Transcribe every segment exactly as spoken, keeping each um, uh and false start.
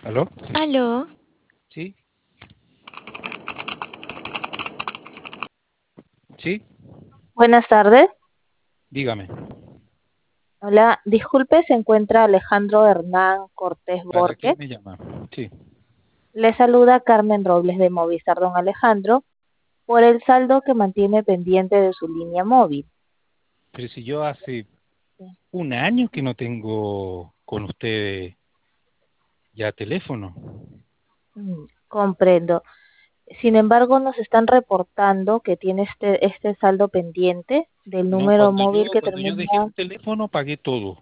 ¿Aló? Aló, ¿Sí? ¿Sí? Buenas tardes. Dígame. Hola, disculpe, se encuentra Alejandro Hernán Cortés ¿Para qué Borque. me llama? Sí. Le saluda Carmen Robles de Movistar, don Alejandro, por el saldo que mantiene pendiente de su línea móvil. Pero si yo hace Sí. un año que no tengo con usted ya teléfono. Mm, comprendo. Sin embargo, nos están reportando que tiene este, este saldo pendiente del No, número cuando móvil yo que cuando yo dejé termina. el teléfono pagué todo.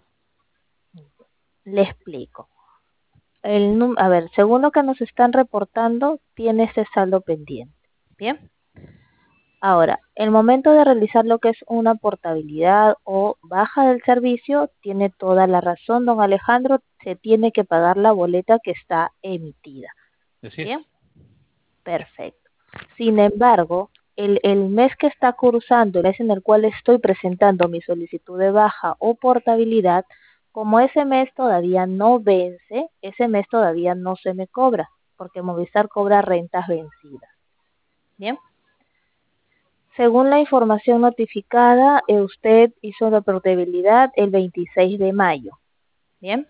Le explico. El, num- a ver, según lo que nos están reportando, tiene ese saldo pendiente. Bien. Ahora, el momento de realizar lo que es una portabilidad o baja del servicio, tiene toda la razón, don Alejandro, se tiene que pagar la boleta que está emitida. Así es. Bien, perfecto. Sin embargo, el, el mes que está cursando, el mes en el cual estoy presentando mi solicitud de baja o portabilidad, como ese mes todavía no vence, ese mes todavía no se me cobra, porque Movistar cobra rentas vencidas. Bien. Según la información notificada, eh, usted hizo la portabilidad el veintiséis de mayo, ¿bien?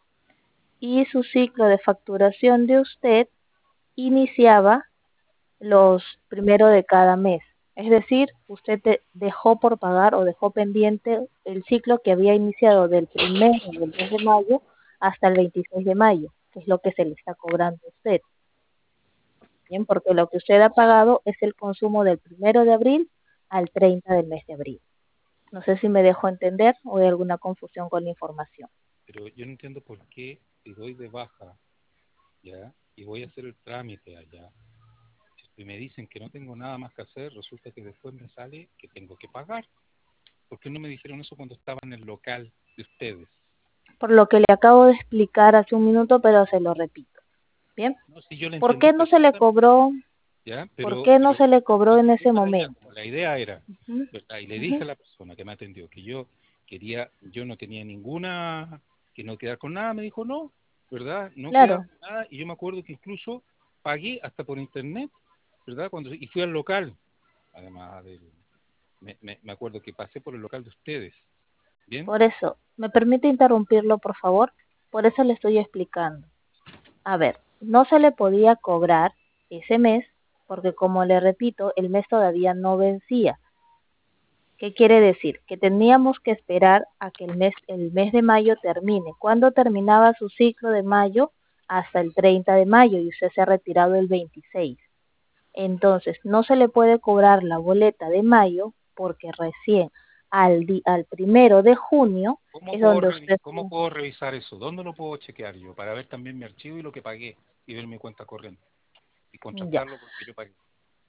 Y su ciclo de facturación de usted iniciaba los primeros de cada mes. Es decir, usted te dejó por pagar o dejó pendiente el ciclo que había iniciado del primero del mes de mayo hasta el veintiséis de mayo, que es lo que se le está cobrando a usted. Bien, porque lo que usted ha pagado es el consumo del primero de abril al treinta del mes de abril. No sé si me dejo entender o hay alguna confusión con la información. Pero yo no entiendo por qué si doy de baja, ¿ya? Y voy a hacer el trámite allá. Y me dicen que no tengo nada más que hacer, resulta que después me sale que tengo que pagar. ¿Por qué no me dijeron eso cuando estaba en el local de ustedes? Por lo que le acabo de explicar hace un minuto, pero se lo repito. ¿Bien? No, si yo le ¿Por entendí qué no se le perfectamente. cobró? ¿Ya? ¿Por Pero, qué no pero se le cobró cuando en fui ese para allá, momento? como la idea era, Ujú, ¿verdad? Y le dije ujú. a la persona que me atendió que yo quería, yo no tenía ninguna, que no quedar con nada, me dijo no, ¿verdad? No quedar Claro, con nada, y yo me acuerdo que incluso pagué hasta por internet, ¿verdad? Cuando, y fui al local, además del, me, me, me acuerdo que pasé por el local de ustedes, ¿bien? por eso. ¿Me permite interrumpirlo, por favor? Por eso le estoy explicando. A ver, no se le podía cobrar ese mes porque, como le repito, el mes todavía no vencía. ¿Qué quiere decir? Que teníamos que esperar a que el mes, el mes de mayo termine. ¿Cuándo terminaba su ciclo de mayo? Hasta el treinta de mayo y usted se ha retirado el veintiséis. Entonces, no se le puede cobrar la boleta de mayo porque recién al, di- al primero de junio ¿Cómo es puedo, donde revi- usted... cómo puedo revisar eso? ¿Dónde lo puedo chequear yo? Para ver también mi archivo y lo que pagué y ver mi cuenta corriente y Ya, contrastarlo con lo que yo pagué.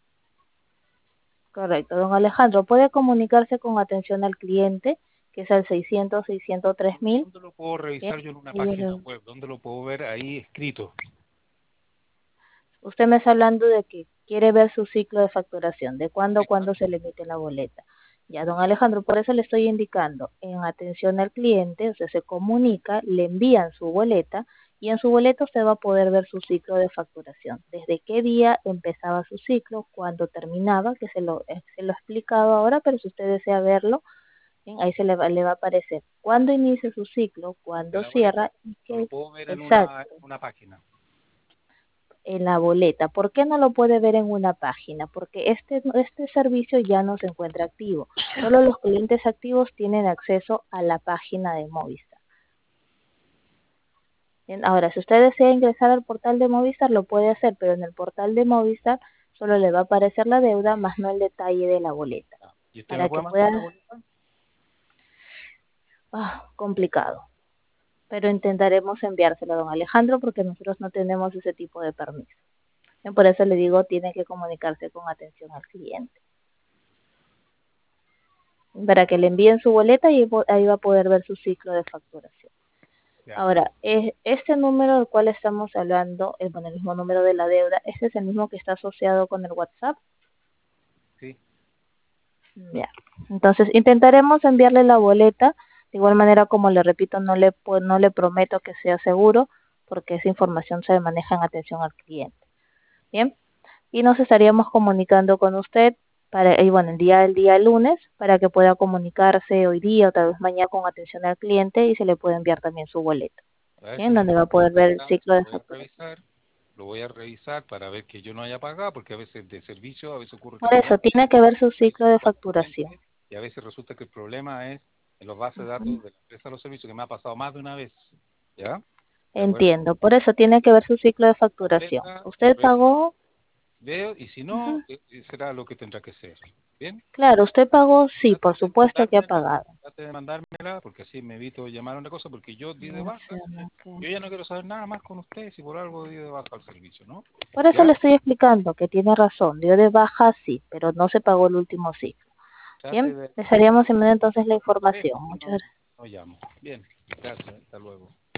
correcto. Don Alejandro, puede comunicarse con atención al cliente, que es al seiscientos, seiscientos tres ¿Dónde, mil. dónde lo puedo Bien, revisar yo en una ellos página le- web? ¿Dónde lo puedo ver ahí escrito? Usted me está hablando de que quiere ver su ciclo de facturación, de cuándo a cuándo Exacto. se le emite la boleta. Ya, don Alejandro, por eso le estoy indicando, en atención al cliente, usted se comunica, le envían su boleta y en su boleta usted va a poder ver su ciclo de facturación. Desde qué día empezaba su ciclo, cuándo terminaba, que se lo, eh, se lo he explicado ahora, pero si usted desea verlo, bien, ahí se le va, le va a aparecer cuándo inicia su ciclo, De cuándo la boleta. cierra y No lo qué. puedo ver en una, Exacto. en una página. En la boleta. ¿Por qué no lo puede ver en una página? Porque este, este servicio ya no se encuentra activo. Solo los clientes activos tienen acceso a la página de Movistar. Bien, ahora, si usted desea ingresar al portal de Movistar, lo puede hacer, pero en el portal de Movistar solo le va a aparecer la deuda, más no el detalle de la boleta. Ah, ¿y usted me Para puede que mandar pueda... la boleta? Ah, complicado. Pero intentaremos enviárselo a don Alejandro porque nosotros no tenemos ese tipo de permiso. Bien, por eso le digo, tiene que comunicarse con atención al cliente, para que le envíen su boleta y ahí va a poder ver su ciclo de facturación. Ya, Ahora, es, este número del cual estamos hablando, es bueno, el mismo número de la deuda, este es el mismo que está asociado con el WhatsApp. sí. Ya. Entonces, intentaremos enviarle la boleta. De igual manera, como le repito, no le, no le prometo que sea seguro, porque esa información se maneja en atención al cliente. Bien, y nos estaríamos comunicando con usted para, y bueno, el día el día lunes para que pueda comunicarse hoy día o tal vez mañana con atención al cliente y se le puede enviar también su boleto. A ese Bien, no donde me va a poder ver el ciclo lo de voy a facturación. revisar, lo voy a revisar para ver que yo no haya pagado, porque a veces de servicio, a veces ocurre que Por me eso, llaman tiene que ver su ciclo de facturación. correctamente, y a veces resulta que el problema es en los bases de datos Ujú. de la empresa de los servicios, que me ha pasado más de una vez, ¿ya? ¿De acuerdo? Entiendo, por eso tiene que ver su ciclo de facturación. Completa y Usted reviso, pagó, veo, y si no, ujú, eh, eh, será lo que tendrá que ser. ¿Bien? claro, usted pagó, sí, Trate por de supuesto que ha mandármela, pagado. trate de mandármela, porque así me evito llamar a una cosa, porque yo di de No baja, sé, no sé. yo ya no quiero saber nada más con ustedes si por algo di de baja al servicio, ¿no? Por eso ¿Ya? le estoy explicando que tiene razón, dio de baja sí, pero no se pagó el último ciclo. Trate Bien, de le estaríamos enviando entonces la saber, información. si Muchas no, gracias. no llamo. Bien, gracias, hasta luego.